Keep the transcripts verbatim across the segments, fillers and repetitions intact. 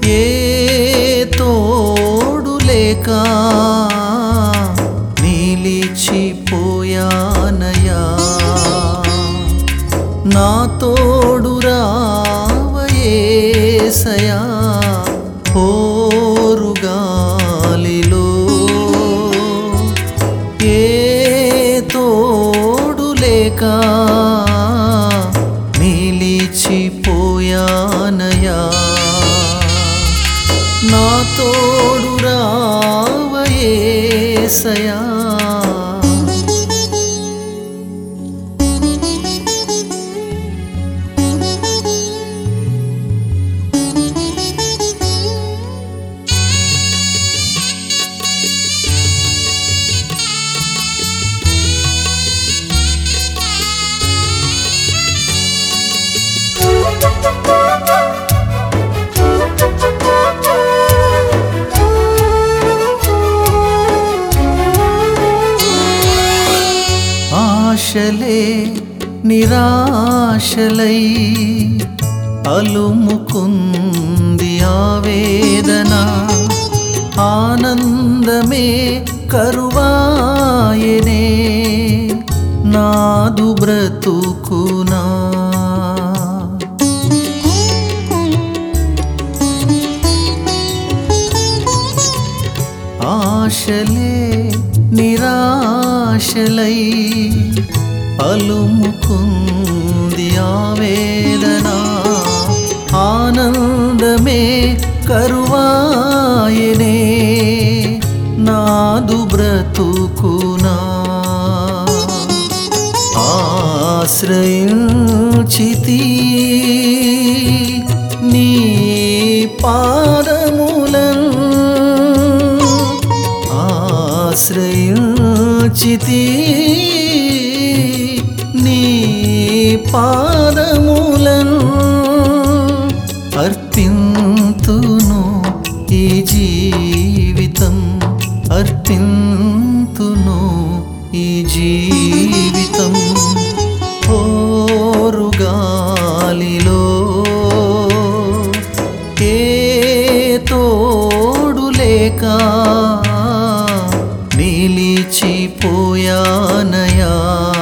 ఏ తోడు లేక నిలిచిపోయానయా నా తోడు రావ యేసయ్యా పోరుగాలిలో ఏ తోడు లేక నిలిచిపోయానయా నా తోడు రావ యేసయ్యా ఆశలే నిరాశలై అలుముకుంది ఆవేదన ఆనందమే కరువాయనే నాదు బ్రతుకునా ఆశలే నిరాశలై అలుముకుంది ఆవేదన ఆనందమే కరువాయనే నాదు బ్రతుకునా ఆశ్రయించితి నీ పాదములను ఆశ్రయించితి నీ పాదములను అర్పింతును ఈ జీవితం అర్పింతును ఈ జీవితం పోరుగాలిలో ఏ తోడు లేక నిలిచిపోయానయా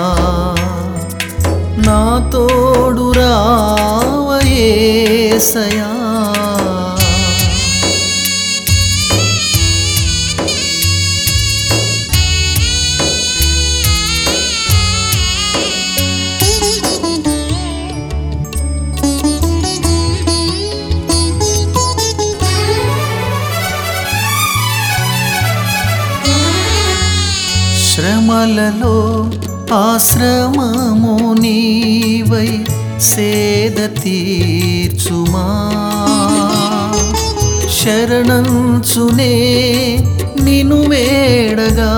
నా తోడు రావ యేసయ్యా శ్రమలలో ఆశ్రమము నీవై సేద తీర్చుమా శరణంచునే నిను వేడగా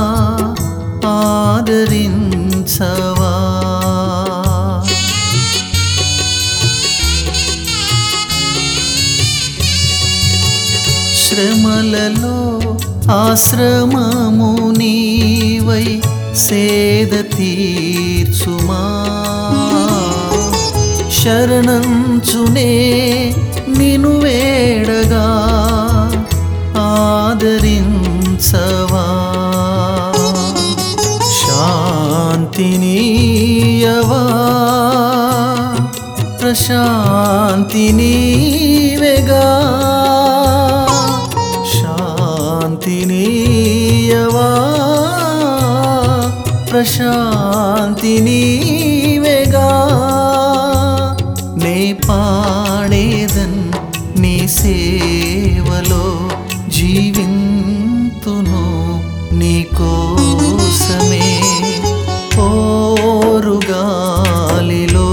ఆదరించవా శ్రమలలో ఆశ్రమము నీవై సేద తీర్చుమా శరణంచునే నిను వేడగా ఆదరించవా శాంతినీయవా ప్రశాంతినీవేగా శాంతినీయవా ప్రశాంతినీవేగా నే పాడేదన్ నీ సేవలో జీవింతును నీ కోసమే పోరుగాలిలో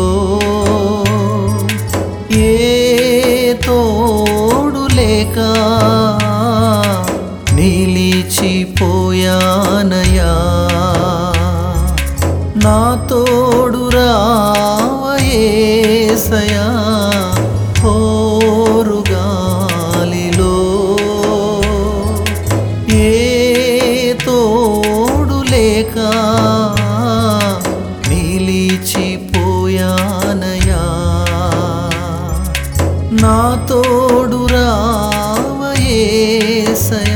ఏ తోడు లేక నిలిచిపోయానయా నా తోడు రావ యేసయ్యా పోరుగాలిలో ఏ తోడు లేక నిలిచిపోయానయా నా తోడు రా ఏసయా